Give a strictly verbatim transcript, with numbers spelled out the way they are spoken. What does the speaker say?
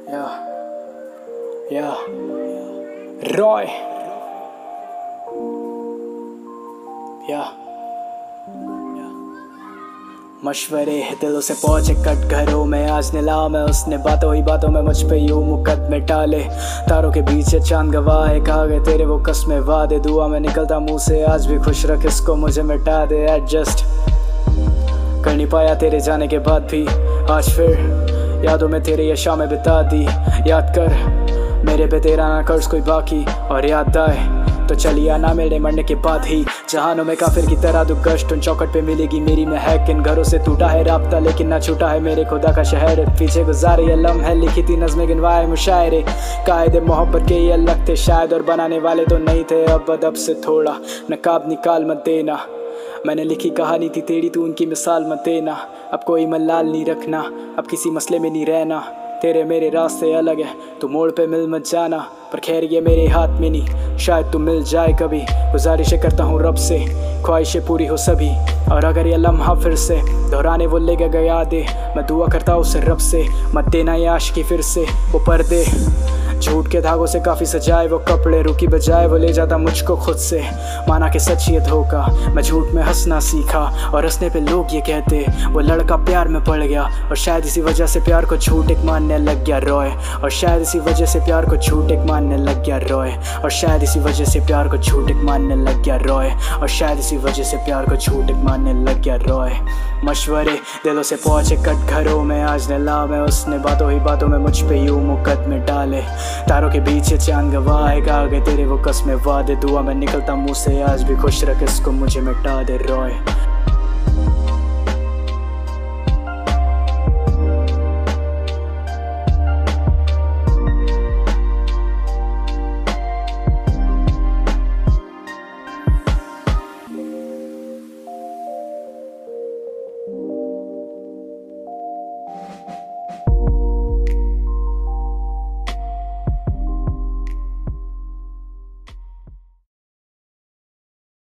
Yeah, yeah, Roy, yeah, मशवरे दिलों से पहुंचे कट घरों में। आज नीला में उसने बातों ही बातों में मुझ पे यूं मुकदमे टाले। तारों के बीच चांद गवाह है, खा गए तेरे वो कस्में वादे। दुआ में निकलता मुंह से आज भी खुश रख इसको, मुझे मिटा दे एडजस्ट। कर नहीं पाया तेरे जाने के बाद भी, आज फिर यादों में तेरे ये शामें बिता दी। याद कर मेरे पे तेरा ना कर्ज कोई बाकी, और याद आए तो चलिए आना मेरे मरने के बाद ही। जहानों में काफिर की तरह दो गश्त, उन चौकट पे मिलेगी मेरी महक। इन घरों से टूटा है राब्ता लेकिन ना छूटा है मेरे खुदा का शहर। पीछे गुजारे ये लम्हे, लिखी थी नज़्में गिनवाए मुशायरे। कायदे मोहब्बत के ये अलग थे शायद, और बनाने वाले तो नहीं थे। अब अदब से थोड़ा नकाब निकाल मत देना, मैंने लिखी कहानी थी तेरी, तू उनकी मिसाल मत देना। अब कोई मलाल नहीं रखना, अब किसी मसले में नहीं रहना। तेरे मेरे रास्ते अलग है, तू मोड़ पे मिल मत जाना। पर खैर ये मेरे हाथ में नहीं, शायद तू मिल जाए कभी। गुजारिशें करता हूँ रब से, ख्वाहिशें पूरी हो सभी। और अगर ये लम्हा फिर से दोहराने वो ले गया दे, मैं दुआ करता हूँ उससे रब से, मत देना ये आशिकी फिर से। वो पर्दे झूठ के धागों से काफ़ी सजाए वो कपड़े, रुकी बजाए वो ले जाता मुझको खुद से। माना कि सच ये धोखा, मैं झूठ में हंसना सीखा। और हंसने पे लोग ये कहते वो लड़का प्यार में पड़ गया, और शायद इसी वजह से प्यार को झूठ एक मानने लग गया रॉय। और शायद इसी वजह से प्यार को झूठ एक मानने लग गया रॉय। और शायद इसी वजह से प्यार को झूठ एक मानने लग गया रॉय। और शायद इसी वजह से प्यार को झूठ एक मानने लग गया रॉय। मशवरे दिलों से पहुंचे कट घरों में, आज नीला में उसने बातों ही बातों में मुझ पे यूं मुकदमे डाले। तारों के बीच चांद गवाह है, खा गए तेरे वो कस्में वादे। दुआ में निकलता मुंह से आज भी खुश रख इसको, मुझे मिटा दे रॉय।